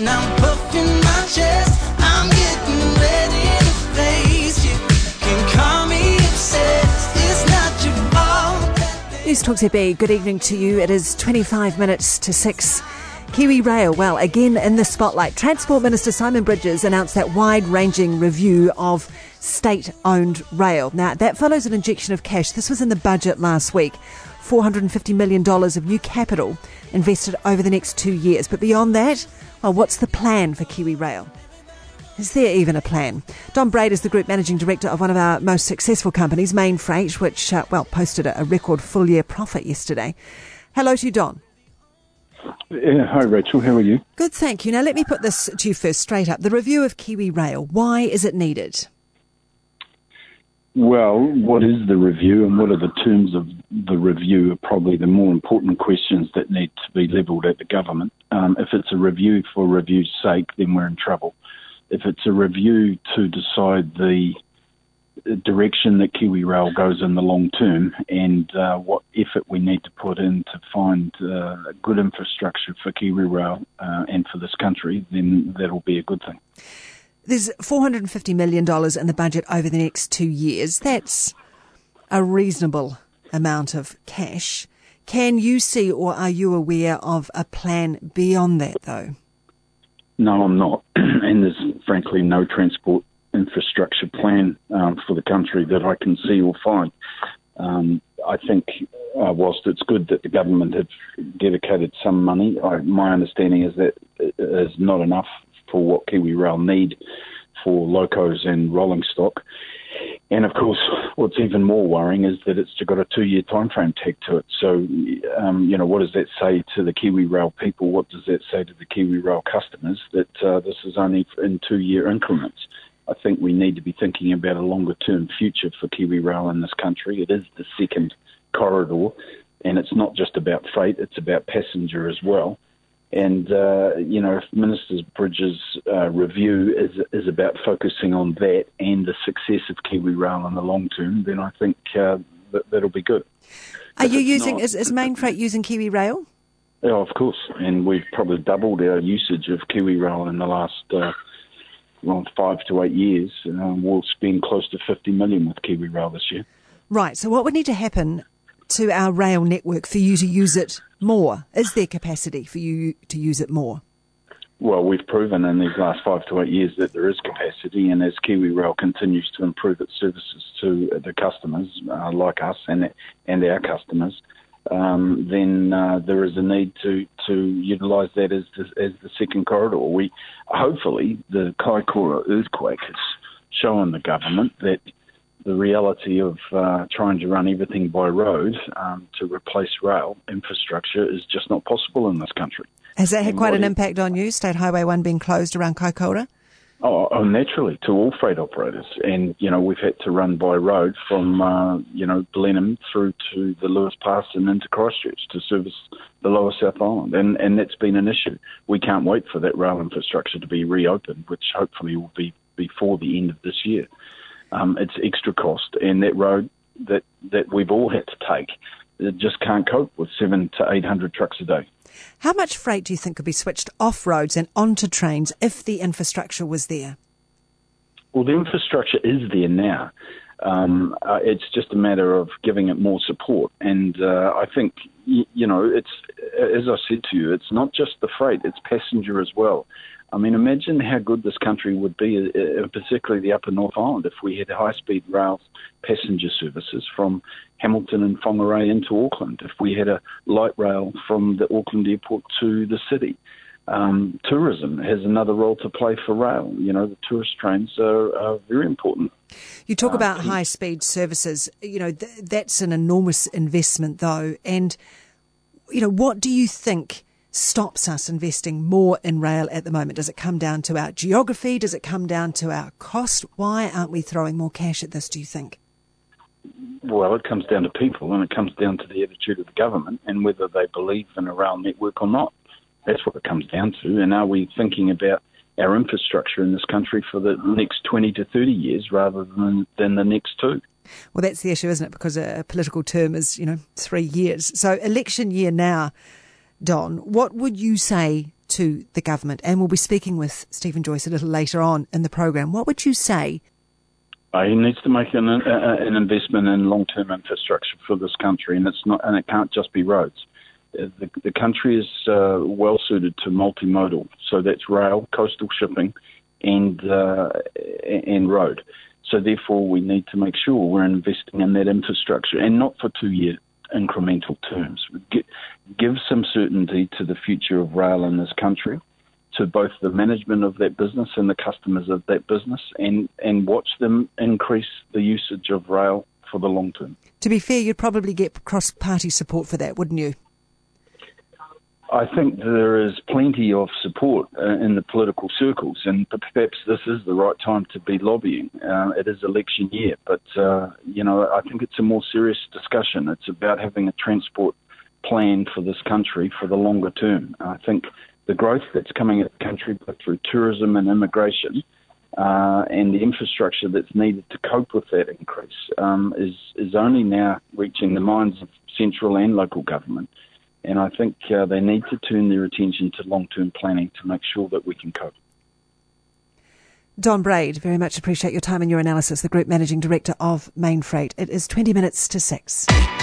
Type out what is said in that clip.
and I'm puffing my chest. I'm getting ready to face you. Can call me obsessed. It's not your fault. News Talk ZB, good evening to you. It is 25 minutes to 6. Kiwi Rail, well, again in the spotlight. Transport Minister Simon Bridges announced that wide-ranging review of state-owned rail. Now, that follows an injection of cash. This was in the budget last week. $450 million of new capital invested over the next 2 years. But beyond that, well, what's the plan for Kiwi Rail? Is there even a plan? Don Braid is the Group Managing Director of one of our most successful companies, Mainfreight, which, posted a record full-year profit yesterday. Hello to you, Don. Hi, Rachel. How are you? Good, thank you. Now, let me put this to you first, straight up. The review of Kiwi Rail, why is it needed? Well, what is the review and what are the terms of the review are probably the more important questions that need to be levelled at the government. If it's a review for review's sake, then we're in trouble. If it's a review to decide the direction that Kiwi Rail goes in the long term and what effort we need to put in to find good infrastructure for Kiwi Rail and for this country, then that'll be a good thing. There's $450 million in the budget over the next 2 years. That's a reasonable amount of cash. Can you see or are you aware of a plan beyond that, though? No, I'm not. And there's frankly no transport infrastructure plan for the country that I can see or find. I think whilst it's good that the government have dedicated some money, my understanding is that it is not enough for what Kiwi Rail need for locos and rolling stock. And of course, what's even more worrying is that it's got a 2-year time frame tagged to it. So, what does that say to the Kiwi Rail people? What does that say to the Kiwi Rail customers that this is only in 2-year increments? I think we need to be thinking about a longer-term future for Kiwi Rail in this country. It is the second corridor, and it's not just about freight, it's about passenger as well. And, if Minister Bridges' review is about focusing on that and the success of Kiwi Rail in the long term, then I think that'll be good. Are you using, is Mainfreight using Kiwi Rail? Yeah, of course. And we've probably doubled our usage of Kiwi Rail in the last 5 to 8 years. We'll spend close to $50 million with Kiwi Rail this year. Right. So what would need to happen to our rail network for you to use it more? Is there capacity for you to use it more? Well, we've proven in these last 5 to 8 years that there is capacity, and as Kiwi Rail continues to improve its services to the customers like us and our customers, then there is a need to utilise that as the second corridor. Hopefully the Kaikoura earthquake has shown the government that the reality of trying to run everything by road to replace rail infrastructure is just not possible in this country. Has that had quite an impact on you, State Highway 1 being closed around Kaikoura? Oh, naturally, to all freight operators. And, we've had to run by road from, Blenheim through to the Lewis Pass and into Christchurch to service the lower South Island. And that's been an issue. We can't wait for that rail infrastructure to be reopened, which hopefully will be before the end of this year. It's extra cost, and that road that we've all had to take, it just can't cope with 700 to 800 trucks a day. How much freight do you think could be switched off roads and onto trains if the infrastructure was there? Well, the infrastructure is there now. It's just a matter of giving it more support. And I think, it's, as I said to you, it's not just the freight, it's passenger as well. I mean, imagine how good this country would be, particularly the Upper North Island, if we had high-speed rail passenger services from Hamilton and Whangarei into Auckland, if we had a light rail from the Auckland airport to the city. Tourism has another role to play for rail. The tourist trains are very important. You talk about high-speed services. That's an enormous investment, though. And, what do you think stops us investing more in rail at the moment? Does it come down to our geography? Does it come down to our cost? Why aren't we throwing more cash at this, do you think? Well, it comes down to people, and it comes down to the attitude of the government and whether they believe in a rail network or not. That's what it comes down to. And are we thinking about our infrastructure in this country for the next 20 to 30 years rather than the next 2? Well, that's the issue, isn't it? Because a political term is, 3 years. So election year now, Don, what would you say to the government, and we'll be speaking with Stephen Joyce a little later on in the program, what would you say? He needs to make an investment in long-term infrastructure for this country, and it can't just be roads. The country is well suited to multimodal, so that's rail, coastal shipping, and road. So therefore, we need to make sure we're investing in that infrastructure, and not for 2-year incremental terms. Give some certainty to the future of rail in this country, to both the management of that business and the customers of that business, and watch them increase the usage of rail for the long term. To be fair, you'd probably get cross-party support for that, wouldn't you? I think there is plenty of support in the political circles, and perhaps this is the right time to be lobbying. It is election year, but I think it's a more serious discussion. It's about having a transport plan for this country for the longer term. I think the growth that's coming at the country, both through tourism and immigration, and the infrastructure that's needed to cope with that increase, is only now reaching the minds of central and local government. And I think they need to turn their attention to long-term planning to make sure that we can cope. Don Braid, very much appreciate your time and your analysis, the Group Managing Director of Mainfreight. It is 20 minutes to 6.